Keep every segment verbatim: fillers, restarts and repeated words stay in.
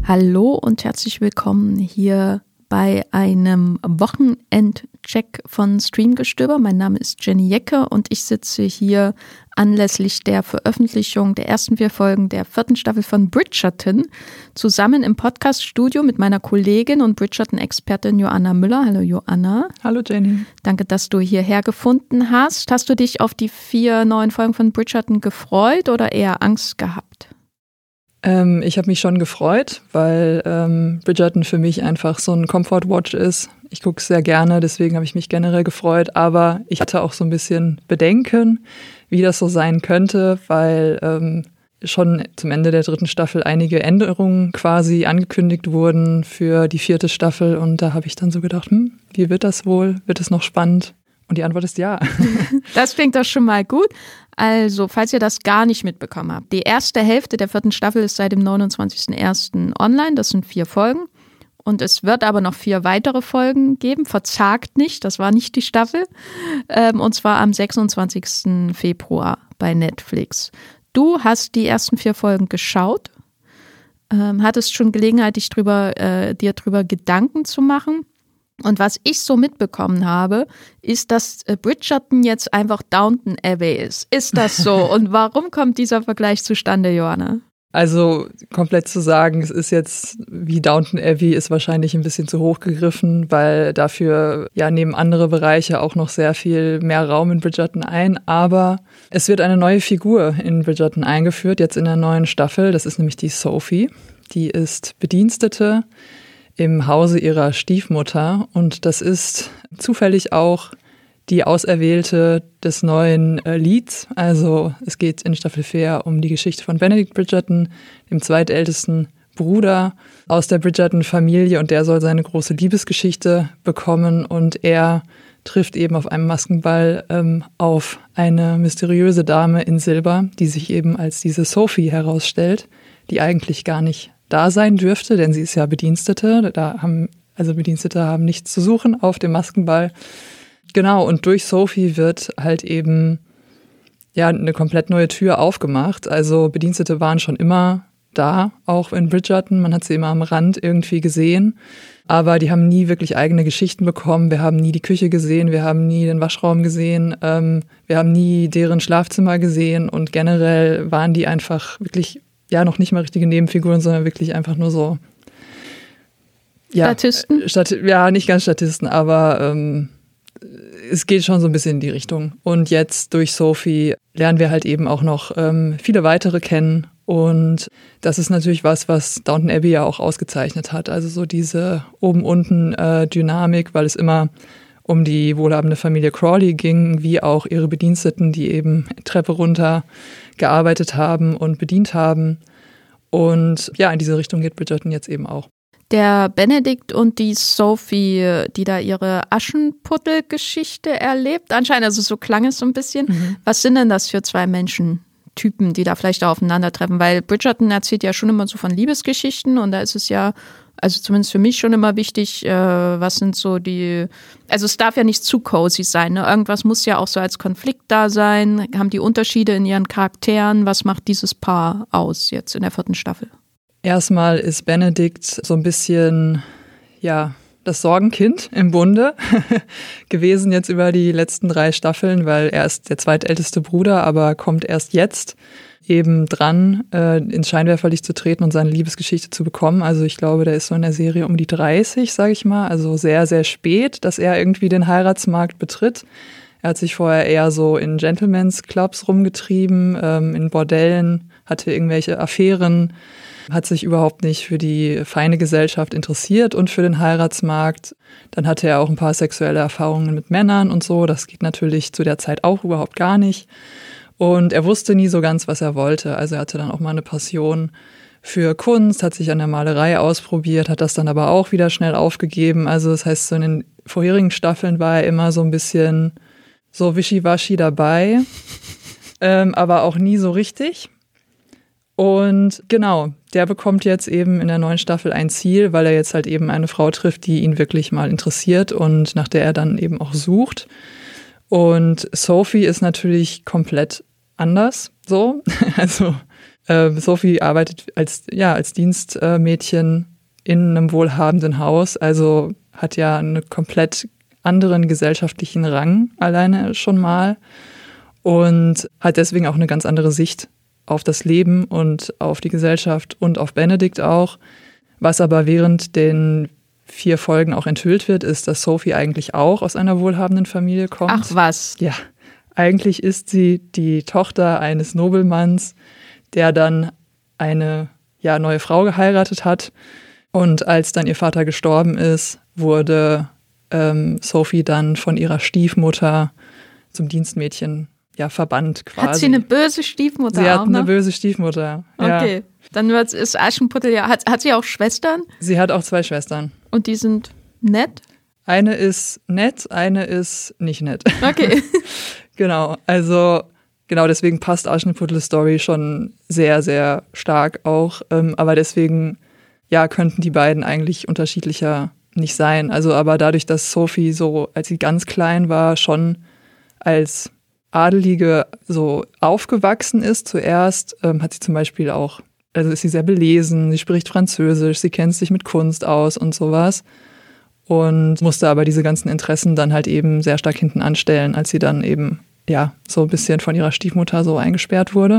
Hallo und herzlich willkommen hier bei einem Wochenendcheck von Streamgestöber. Mein Name ist Jenny Jecke und ich sitze hier anlässlich der Veröffentlichung der ersten vier Folgen der vierten Staffel von Bridgerton zusammen im Podcaststudio mit meiner Kollegin und Bridgerton-Expertin Joanna Müller. Hallo Joanna. Hallo Jenny. Danke, dass du hierher gefunden hast. Hast du dich auf die vier neuen Folgen von Bridgerton gefreut oder eher Angst gehabt? Ähm, ich habe mich schon gefreut, weil ähm, Bridgerton für mich einfach so ein Comfort-Watch ist. Ich gucke es sehr gerne, deswegen habe ich mich generell gefreut. Aber ich hatte auch so ein bisschen Bedenken, wie das so sein könnte, weil ähm, schon zum Ende der dritten Staffel einige Änderungen quasi angekündigt wurden für die vierte Staffel. Und da habe ich dann so gedacht, hm, wie wird das wohl? Wird es noch spannend? Und die Antwort ist ja. Das klingt doch schon mal gut. Also, falls ihr das gar nicht mitbekommen habt, die erste Hälfte der vierten Staffel ist seit dem neunundzwanzigsten ersten online. Das sind vier Folgen. Und es wird aber noch vier weitere Folgen geben. Verzagt nicht, das war nicht die Staffel. Und zwar am sechsundzwanzigsten Februar bei Netflix. Du hast die ersten vier Folgen geschaut, hattest schon Gelegenheit, dich drüber, äh, dir drüber Gedanken zu machen. Und was ich so mitbekommen habe, ist, dass Bridgerton jetzt einfach Downton Abbey ist. Ist das so? Und warum kommt dieser Vergleich zustande, Joanna? Also komplett zu sagen, es ist jetzt wie Downton Abbey, ist wahrscheinlich ein bisschen zu hoch gegriffen, weil dafür ja nehmen andere Bereiche auch noch sehr viel mehr Raum in Bridgerton ein. Aber es wird eine neue Figur in Bridgerton eingeführt, jetzt in der neuen Staffel. Das ist nämlich die Sophie. Die ist Bedienstete im Hause ihrer Stiefmutter und das ist zufällig auch die Auserwählte des neuen äh, Lieds. Also es geht in Staffel vier um die Geschichte von Benedict Bridgerton, dem zweitältesten Bruder aus der Bridgerton-Familie, und der soll seine große Liebesgeschichte bekommen und er trifft eben auf einem Maskenball ähm, auf eine mysteriöse Dame in Silber, die sich eben als diese Sophie herausstellt, die eigentlich gar nicht da sein dürfte, denn sie ist ja Bedienstete. Da haben, also Bedienstete haben nichts zu suchen auf dem Maskenball. Genau, und durch Sophie wird halt eben ja eine komplett neue Tür aufgemacht. Also Bedienstete waren schon immer da, auch in Bridgerton. Man hat sie immer am Rand irgendwie gesehen. Aber die haben nie wirklich eigene Geschichten bekommen. Wir haben nie die Küche gesehen, wir haben nie den Waschraum gesehen, ähm, wir haben nie deren Schlafzimmer gesehen. Und generell waren die einfach wirklich ja noch nicht mal richtige Nebenfiguren, sondern wirklich einfach nur so ja, Statisten? Stati- ja, nicht ganz Statisten, aber ähm, es geht schon so ein bisschen in die Richtung. Und jetzt durch Sophie lernen wir halt eben auch noch ähm, viele weitere kennen. Und das ist natürlich was, was Downton Abbey ja auch ausgezeichnet hat. Also so diese Oben-Unten-Dynamik, weil es immer um die wohlhabende Familie Crawley ging, wie auch ihre Bediensteten, die eben Treppe runter gearbeitet haben und bedient haben. Und ja, in diese Richtung geht Bridgerton jetzt eben auch. Der Benedict und die Sophie, die da ihre Aschenputtel-Geschichte erlebt, anscheinend, also so klang es so ein bisschen. Mhm. Was sind denn das für zwei Menschentypen, die da vielleicht da aufeinandertreffen? Weil Bridgerton erzählt ja schon immer so von Liebesgeschichten und da ist es ja, also zumindest für mich schon immer wichtig, äh, was sind so die, also es darf ja nicht zu cozy sein, ne? Irgendwas muss ja auch so als Konflikt da sein. Haben die Unterschiede in ihren Charakteren? Was macht dieses Paar aus jetzt in der vierten Staffel? Erstmal ist Benedict so ein bisschen, ja, das Sorgenkind im Bunde gewesen jetzt über die letzten drei Staffeln, weil er ist der zweitälteste Bruder, aber kommt erst jetzt eben dran, äh, ins Scheinwerferlicht zu treten und seine Liebesgeschichte zu bekommen. Also ich glaube, der ist so in der Serie um die dreißig, sage ich mal. Also sehr, sehr spät, dass er irgendwie den Heiratsmarkt betritt. Er hat sich vorher eher so in Gentlemen's Clubs rumgetrieben, ähm, in Bordellen, hatte irgendwelche Affären, hat sich überhaupt nicht für die feine Gesellschaft interessiert und für den Heiratsmarkt. Dann hatte er auch ein paar sexuelle Erfahrungen mit Männern und so. Das geht natürlich zu der Zeit auch überhaupt gar nicht. Und er wusste nie so ganz, was er wollte. Also er hatte dann auch mal eine Passion für Kunst, hat sich an der Malerei ausprobiert, hat das dann aber auch wieder schnell aufgegeben. Also das heißt, so in den vorherigen Staffeln war er immer so ein bisschen so wischiwaschi dabei, ähm, aber auch nie so richtig. Und genau, der bekommt jetzt eben in der neuen Staffel ein Ziel, weil er jetzt halt eben eine Frau trifft, die ihn wirklich mal interessiert und nach der er dann eben auch sucht. Und Sophie ist natürlich komplett anders, so. Also Ähm, Sophie arbeitet als, ja, als Dienstmädchen in einem wohlhabenden Haus, also hat ja einen komplett anderen gesellschaftlichen Rang alleine schon mal und hat deswegen auch eine ganz andere Sicht auf das Leben und auf die Gesellschaft und auf Benedikt auch. Was aber während den vier Folgen auch enthüllt wird, ist, dass Sophie eigentlich auch aus einer wohlhabenden Familie kommt. Ach was. Ja, eigentlich ist sie die Tochter eines Nobelmanns, der dann eine ja, neue Frau geheiratet hat. Und als dann ihr Vater gestorben ist, wurde ähm, Sophie dann von ihrer Stiefmutter zum Dienstmädchen ja, verbannt quasi. Hat sie eine böse Stiefmutter Sie auch hat eine noch? böse Stiefmutter. Okay, ja. Dann wird, ist Aschenputtel ja, hat, hat sie auch Schwestern? Sie hat auch zwei Schwestern. Und die sind nett? Eine ist nett, eine ist nicht nett. Okay. Genau, also genau deswegen passt Aschenputtels Story schon sehr, sehr stark auch. Ähm, aber deswegen, ja, könnten die beiden eigentlich unterschiedlicher nicht sein. Also aber dadurch, dass Sophie so, als sie ganz klein war, schon als Adelige so aufgewachsen ist zuerst, ähm, hat sie zum Beispiel auch, also ist sie sehr belesen, sie spricht Französisch, sie kennt sich mit Kunst aus und sowas. Und musste aber diese ganzen Interessen dann halt eben sehr stark hinten anstellen, als sie dann eben, ja, so ein bisschen von ihrer Stiefmutter so eingesperrt wurde.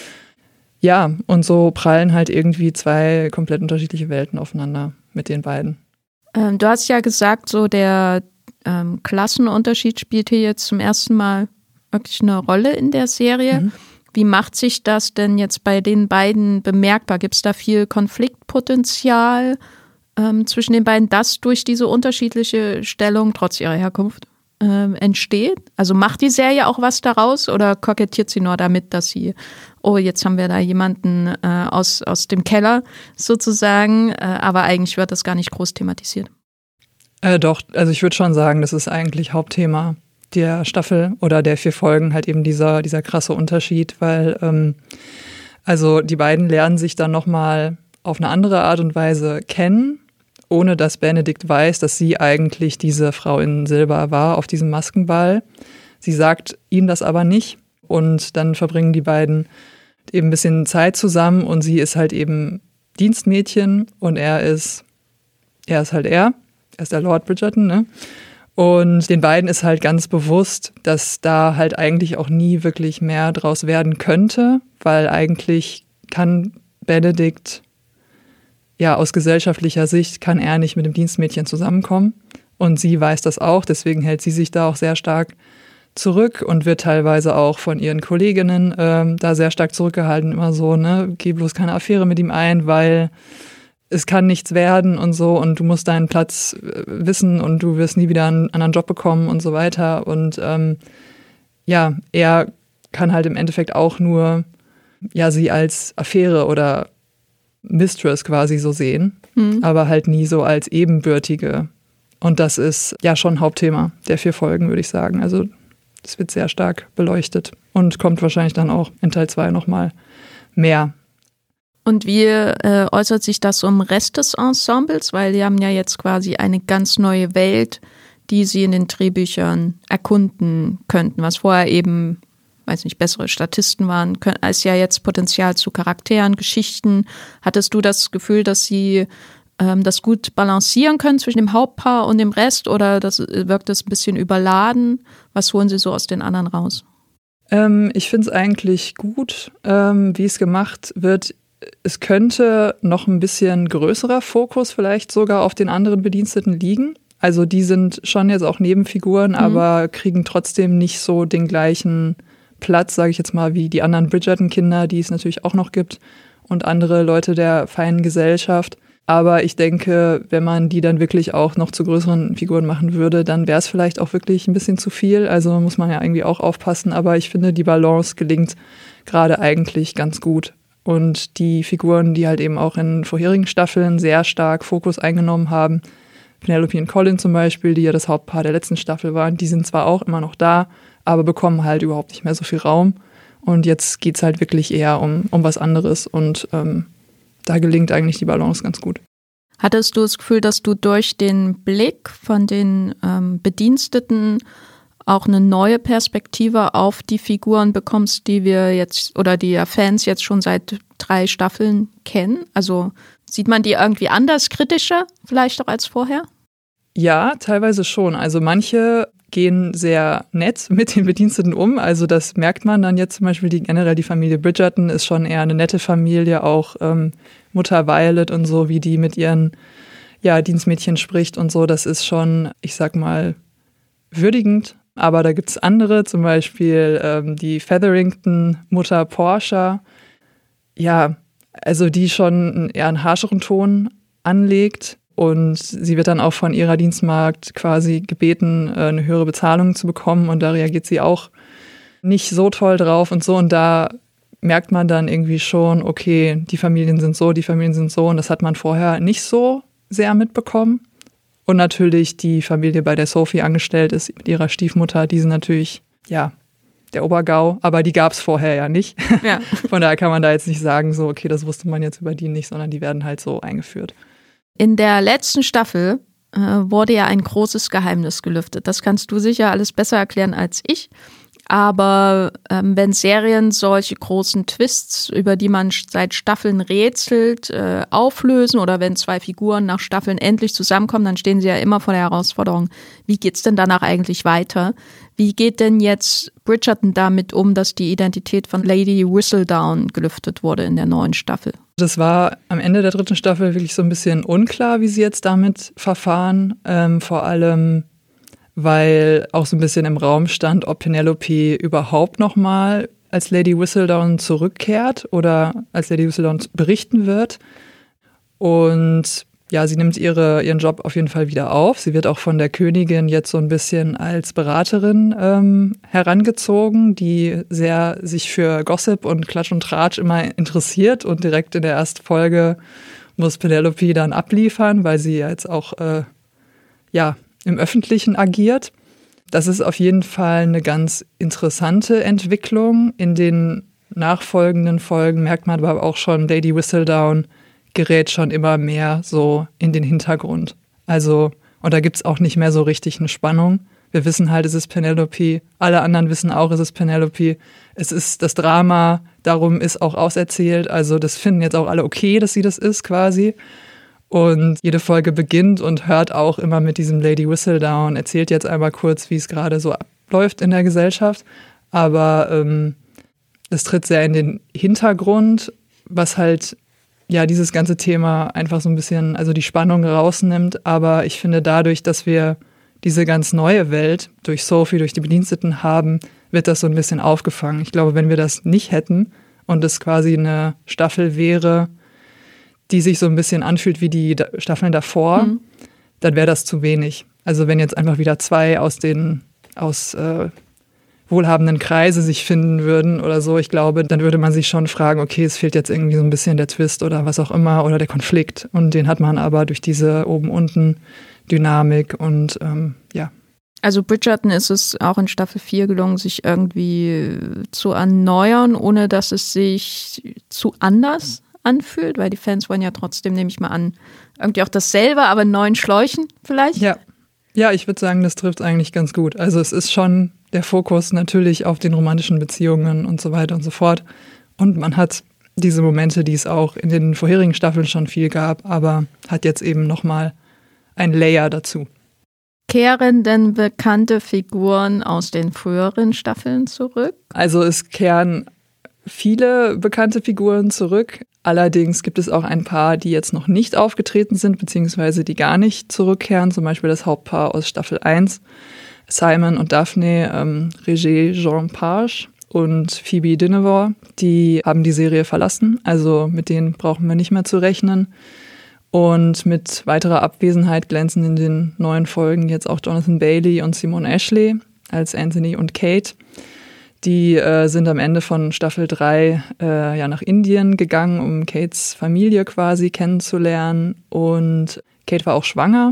Ja, und so prallen halt irgendwie zwei komplett unterschiedliche Welten aufeinander mit den beiden. Ähm, du hast ja gesagt, so der ähm, Klassenunterschied spielt hier jetzt zum ersten Mal wirklich eine Rolle in der Serie. Mhm. Wie macht sich das denn jetzt bei den beiden bemerkbar? Gibt es da viel Konfliktpotenzial ähm, zwischen den beiden, das durch diese unterschiedliche Stellung trotz ihrer Herkunft ähm, entsteht? Also macht die Serie auch was daraus oder kokettiert sie nur damit, dass sie, oh, jetzt haben wir da jemanden äh, aus, aus dem Keller sozusagen, äh, aber eigentlich wird das gar nicht groß thematisiert? Äh, doch, also ich würde schon sagen, das ist eigentlich Hauptthema der Staffel oder der vier Folgen, halt eben dieser, dieser krasse Unterschied, weil ähm, also die beiden lernen sich dann nochmal auf eine andere Art und Weise kennen, ohne dass Benedikt weiß, dass sie eigentlich diese Frau in Silber war auf diesem Maskenball. Sie sagt ihm das aber nicht und dann verbringen die beiden eben ein bisschen Zeit zusammen und sie ist halt eben Dienstmädchen und er ist, er ist halt er, er ist der Lord Bridgerton, ne? Und den beiden ist halt ganz bewusst, dass da halt eigentlich auch nie wirklich mehr draus werden könnte, weil eigentlich kann Benedikt, ja, aus gesellschaftlicher Sicht kann er nicht mit dem Dienstmädchen zusammenkommen. Und sie weiß das auch, deswegen hält sie sich da auch sehr stark zurück und wird teilweise auch von ihren Kolleginnen ähm, da sehr stark zurückgehalten. Immer so, ne, geh bloß keine Affäre mit ihm ein, weil es kann nichts werden und so und du musst deinen Platz wissen und du wirst nie wieder einen anderen Job bekommen und so weiter. Und ähm, ja, er kann halt im Endeffekt auch nur ja sie als Affäre oder Mistress quasi so sehen, mhm. aber halt nie so als ebenbürtige. Und das ist ja schon Hauptthema der vier Folgen, würde ich sagen. Also das wird sehr stark beleuchtet und kommt wahrscheinlich dann auch in Teil zwei nochmal mehr. Und wie äh, äußert sich das so im Rest des Ensembles? Weil die haben ja jetzt quasi eine ganz neue Welt, die sie in den Drehbüchern erkunden könnten, was vorher eben, weiß nicht, bessere Statisten waren, als ja jetzt Potenzial zu Charakteren, Geschichten. Hattest du das Gefühl, dass sie ähm, das gut balancieren können zwischen dem Hauptpaar und dem Rest oder das, wirkt das ein bisschen überladen? Was holen sie so aus den anderen raus? Ähm, ich finde es eigentlich gut, ähm, wie es gemacht wird. Es könnte noch ein bisschen größerer Fokus vielleicht sogar auf den anderen Bediensteten liegen. Also die sind schon jetzt auch Nebenfiguren, mhm. aber kriegen trotzdem nicht so den gleichen Platz, sage ich jetzt mal, wie die anderen Bridgerton-Kinder, die es natürlich auch noch gibt und andere Leute der feinen Gesellschaft. Aber ich denke, wenn man die dann wirklich auch noch zu größeren Figuren machen würde, dann wäre es vielleicht auch wirklich ein bisschen zu viel. Also muss man ja irgendwie auch aufpassen. Aber ich finde, die Balance gelingt gerade eigentlich ganz gut. Und die Figuren, die halt eben auch in vorherigen Staffeln sehr stark Fokus eingenommen haben, Penelope und Colin zum Beispiel, die ja das Hauptpaar der letzten Staffel waren, die sind zwar auch immer noch da, aber bekommen halt überhaupt nicht mehr so viel Raum. Und jetzt geht's halt wirklich eher um, um was anderes und ähm, da gelingt eigentlich die Balance ganz gut. Hattest du das Gefühl, dass du durch den Blick von den ähm, Bediensteten auch eine neue Perspektive auf die Figuren bekommst, die wir jetzt oder die ja Fans jetzt schon seit drei Staffeln kennen? Also sieht man die irgendwie anders, kritischer vielleicht auch als vorher? Ja, teilweise schon. Also manche gehen sehr nett mit den Bediensteten um. Also das merkt man dann jetzt zum Beispiel, die, generell die Familie Bridgerton ist schon eher eine nette Familie, auch ähm, Mutter Violet und so, wie die mit ihren ja, Dienstmädchen spricht und so. Das ist schon, ich sag mal, würdigend. Aber da gibt's andere, zum Beispiel ähm, die Featherington-Mutter Portia. Ja, also die schon eher einen harscheren Ton anlegt. Und sie wird dann auch von ihrer Dienstmagd quasi gebeten, eine höhere Bezahlung zu bekommen. Und da reagiert sie auch nicht so toll drauf und so. Und da merkt man dann irgendwie schon, okay, die Familien sind so, die Familien sind so. Und das hat man vorher nicht so sehr mitbekommen. Und natürlich die Familie, bei der Sophie angestellt ist, mit ihrer Stiefmutter, die sind natürlich, ja, der Obergau. Aber die gab es vorher ja nicht. Ja. Von daher kann man da jetzt nicht sagen, so, okay, das wusste man jetzt über die nicht, sondern die werden halt so eingeführt. In der letzten Staffel äh, wurde ja ein großes Geheimnis gelüftet. Das kannst du sicher alles besser erklären als ich. Aber ähm, wenn Serien solche großen Twists, über die man seit Staffeln rätselt, äh, auflösen oder wenn zwei Figuren nach Staffeln endlich zusammenkommen, dann stehen sie ja immer vor der Herausforderung, wie geht's denn danach eigentlich weiter? Wie geht denn jetzt Bridgerton damit um, dass die Identität von Lady Whistledown gelüftet wurde in der neuen Staffel? Das war am Ende der dritten Staffel wirklich so ein bisschen unklar, wie sie jetzt damit verfahren. Ähm, vor allem, weil auch so ein bisschen im Raum stand, ob Penelope überhaupt nochmal als Lady Whistledown zurückkehrt oder als Lady Whistledown berichten wird. Und ja, sie nimmt ihre, ihren Job auf jeden Fall wieder auf. Sie wird auch von der Königin jetzt so ein bisschen als Beraterin ähm, herangezogen, die sehr sich für Gossip und Klatsch und Tratsch immer interessiert. Und direkt in der ersten Folge muss Penelope dann abliefern, weil sie jetzt auch äh, ja, im Öffentlichen agiert. Das ist auf jeden Fall eine ganz interessante Entwicklung. In den nachfolgenden Folgen merkt man aber auch schon, Lady Whistledown gerät schon immer mehr so in den Hintergrund. Also, und da gibt es auch nicht mehr so richtig eine Spannung. Wir wissen halt, es ist Penelope. Alle anderen wissen auch, es ist Penelope. Es ist das Drama, darum ist auch auserzählt. Also das finden jetzt auch alle okay, dass sie das ist quasi. Und jede Folge beginnt und hört auch immer mit diesem Lady Whistledown, erzählt jetzt einmal kurz, wie es gerade so abläuft in der Gesellschaft. Aber ähm, es tritt sehr in den Hintergrund, was halt ja dieses ganze Thema einfach so ein bisschen, also die Spannung rausnimmt. Aber ich finde, dadurch, dass wir diese ganz neue Welt durch Sophie, durch die Bediensteten haben, wird das so ein bisschen aufgefangen. Ich glaube, wenn wir das nicht hätten und es quasi eine Staffel wäre, die sich so ein bisschen anfühlt wie die Staffeln davor, mhm. dann wäre das zu wenig. Also wenn jetzt einfach wieder zwei aus den aus äh, wohlhabenden Kreise sich finden würden oder so, ich glaube, dann würde man sich schon fragen, okay, es fehlt jetzt irgendwie so ein bisschen der Twist oder was auch immer oder der Konflikt. Und den hat man aber durch diese Oben-Unten-Dynamik und ähm, ja. Also Bridgerton ist es auch in Staffel vier gelungen, sich irgendwie zu erneuern, ohne dass es sich zu anders anfühlt, weil die Fans wollen ja trotzdem, nehme ich mal an, irgendwie auch dasselbe, aber in neuen Schläuchen vielleicht? Ja, ja, ich würde sagen, das trifft eigentlich ganz gut. Also es ist schon der Fokus natürlich auf den romantischen Beziehungen und so weiter und so fort. Und man hat diese Momente, die es auch in den vorherigen Staffeln schon viel gab, aber hat jetzt eben nochmal ein Layer dazu. Kehren denn bekannte Figuren aus den früheren Staffeln zurück? Also es kehren viele bekannte Figuren zurück. Allerdings gibt es auch ein paar, die jetzt noch nicht aufgetreten sind, beziehungsweise die gar nicht zurückkehren. Zum Beispiel das Hauptpaar aus Staffel eins, Simon und Daphne, ähm, Regé-Jean Page und Phoebe Dynevor. Die haben die Serie verlassen, also mit denen brauchen wir nicht mehr zu rechnen. Und mit weiterer Abwesenheit glänzen in den neuen Folgen jetzt auch Jonathan Bailey und Simone Ashley als Anthony und Kate. Die äh, sind am Ende von Staffel drei äh, ja nach Indien gegangen, um Kates Familie quasi kennenzulernen. Und Kate war auch schwanger.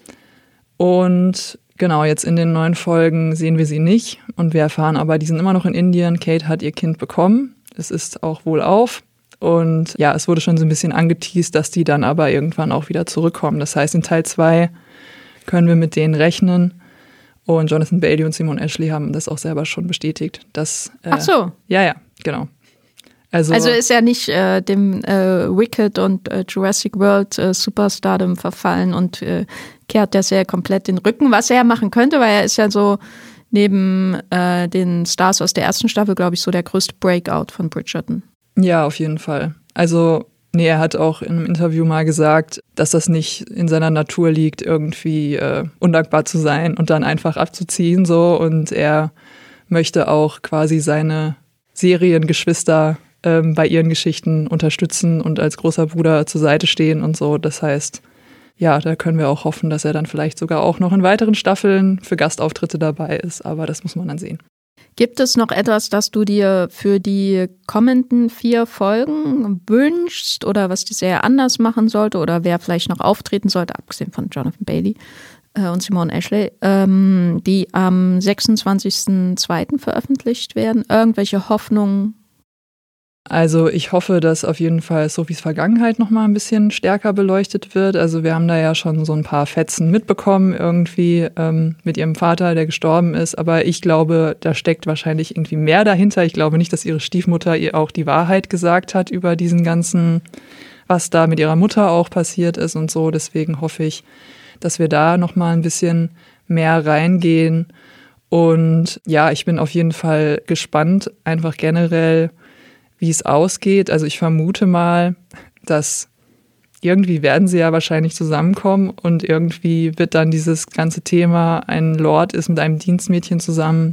Und genau, jetzt in den neuen Folgen sehen wir sie nicht. Und wir erfahren aber, die sind immer noch in Indien. Kate hat ihr Kind bekommen. Es ist auch wohlauf. Und ja, es wurde schon so ein bisschen angeteast, dass die dann aber irgendwann auch wieder zurückkommen. Das heißt, in Teil zwei können wir mit denen rechnen. Und Jonathan Bailey und Simone Ashley haben das auch selber schon bestätigt. Dass, äh, Ach so. Ja, ja, genau. Also, also ist er nicht äh, dem äh, Wicked und äh, Jurassic World äh, Superstardom verfallen und äh, kehrt der Serie komplett den Rücken, was er machen könnte, weil er ist ja so neben äh, den Stars aus der ersten Staffel, glaube ich, so der größte Breakout von Bridgerton. Ja, auf jeden Fall. Also, nee, er hat auch in einem Interview mal gesagt, dass das nicht in seiner Natur liegt, irgendwie äh, undankbar zu sein und dann einfach abzuziehen, so. Und er möchte auch quasi seine Seriengeschwister ähm, bei ihren Geschichten unterstützen und als großer Bruder zur Seite stehen und so. Das heißt, ja, da können wir auch hoffen, dass er dann vielleicht sogar auch noch in weiteren Staffeln für Gastauftritte dabei ist. Aber das muss man dann sehen. Gibt es noch etwas, das du dir für die kommenden vier Folgen wünschst oder was die Serie anders machen sollte oder wer vielleicht noch auftreten sollte, abgesehen von Jonathan Bailey äh, und Simone Ashley, ähm, die am sechsundzwanzigsten zweiten veröffentlicht werden? Irgendwelche Hoffnungen? Also ich hoffe, dass auf jeden Fall Sophies Vergangenheit noch mal ein bisschen stärker beleuchtet wird. Also wir haben da ja schon so ein paar Fetzen mitbekommen irgendwie ähm, mit ihrem Vater, der gestorben ist. Aber ich glaube, da steckt wahrscheinlich irgendwie mehr dahinter. Ich glaube nicht, dass ihre Stiefmutter ihr auch die Wahrheit gesagt hat über diesen ganzen, was da mit ihrer Mutter auch passiert ist und so. Deswegen hoffe ich, dass wir da noch mal ein bisschen mehr reingehen. Und ja, ich bin auf jeden Fall gespannt, einfach generell, wie es ausgeht. Also ich vermute mal, dass irgendwie werden sie ja wahrscheinlich zusammenkommen und irgendwie wird dann dieses ganze Thema, ein Lord ist mit einem Dienstmädchen zusammen,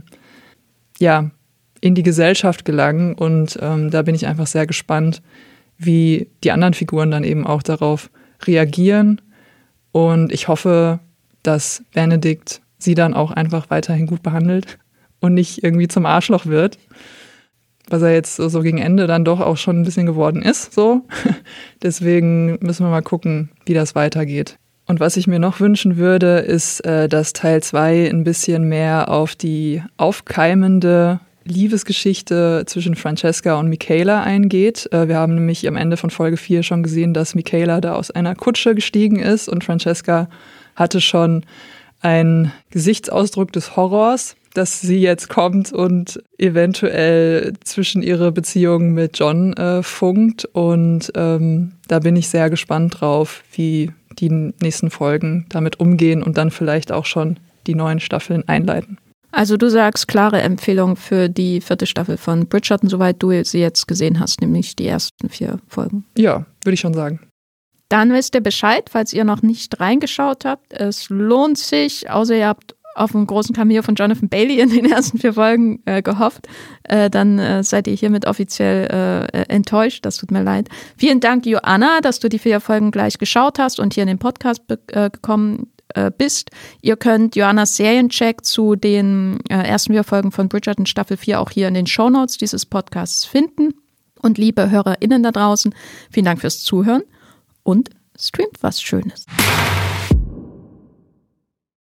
ja, in die Gesellschaft gelangen. Und ähm, da bin ich einfach sehr gespannt, wie die anderen Figuren dann eben auch darauf reagieren. Und ich hoffe, dass Benedict sie dann auch einfach weiterhin gut behandelt und nicht irgendwie zum Arschloch wird. Was er jetzt so gegen Ende dann doch auch schon ein bisschen geworden ist. So. Deswegen müssen wir mal gucken, wie das weitergeht. Und was ich mir noch wünschen würde, ist, dass Teil zwei ein bisschen mehr auf die aufkeimende Liebesgeschichte zwischen Francesca und Michaela eingeht. Wir haben nämlich am Ende von Folge vier schon gesehen, dass Michaela da aus einer Kutsche gestiegen ist und Francesca hatte schon einen Gesichtsausdruck des Horrors, dass sie jetzt kommt und eventuell zwischen ihre Beziehung mit John äh, funkt. Und ähm, da bin ich sehr gespannt drauf, wie die nächsten Folgen damit umgehen und dann vielleicht auch schon die neuen Staffeln einleiten. Also du sagst klare Empfehlung für die vierte Staffel von Bridgerton, soweit du sie jetzt gesehen hast, nämlich die ersten vier Folgen. Ja, würde ich schon sagen. Dann wisst ihr Bescheid, falls ihr noch nicht reingeschaut habt. Es lohnt sich, außer ihr habt auf einen großen Cameo von Jonathan Bailey in den ersten vier Folgen äh, gehofft, äh, dann äh, seid ihr hiermit offiziell äh, enttäuscht. Das tut mir leid. Vielen Dank, Joanna, dass du die vier Folgen gleich geschaut hast und hier in den Podcast be- äh, gekommen äh, bist. Ihr könnt Joannas Seriencheck zu den äh, ersten vier Folgen von Bridgerton Staffel vier auch hier in den Shownotes dieses Podcasts finden. Und liebe HörerInnen da draußen, vielen Dank fürs Zuhören und streamt was Schönes.